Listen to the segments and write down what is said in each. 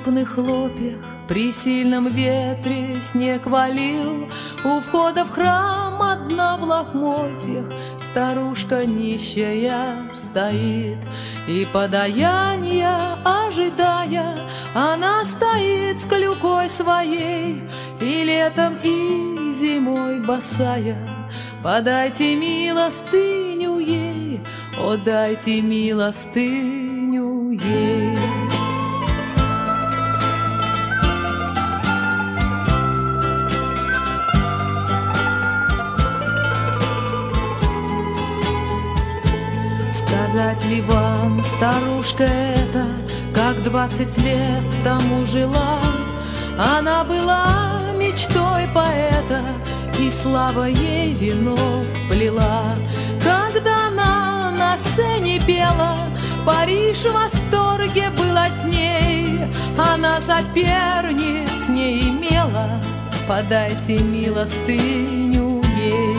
крупных хлопьях при сильном ветре снег валил. У входа в храм одна в лохмотьях старушка нищая стоит. И подаяния ожидая, она стоит с клюкой своей, и летом, и зимой босая. Подайте милостыню ей, о, дайте милостыню ей. Сказать ли вам, старушка эта, как 20 лет тому жила? Она была мечтой поэта, и слава ей венок плела. Когда она на сцене пела, Париж в восторге был от ней. Она соперниц не имела, подайте милостыню ей.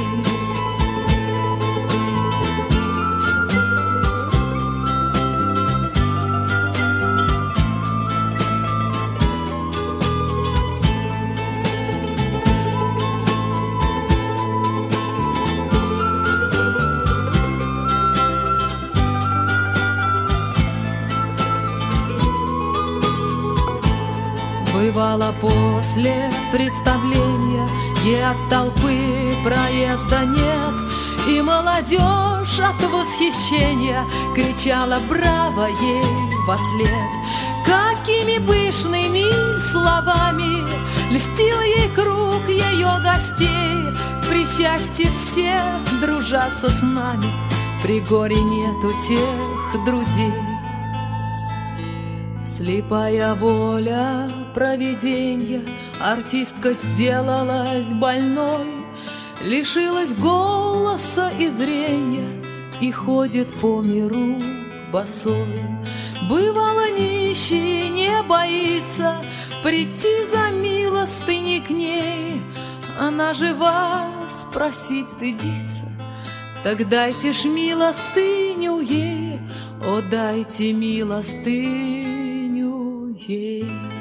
Бывало после представления, ей от толпы проезда нет, и молодежь от восхищения кричала браво ей вослед. Какими пышными словами льстил ей круг ее гостей. При счастье все дружатся с нами, при горе нету тех друзей. Слепая воля провиденья, артистка сделалась больной, лишилась голоса и зрения и ходит по миру босой. Бывало, нищий не боится прийти за милостыней к ней, она жива, спросить стыдится. Так дайте ж милостыню ей, о, дайте милостыню ей.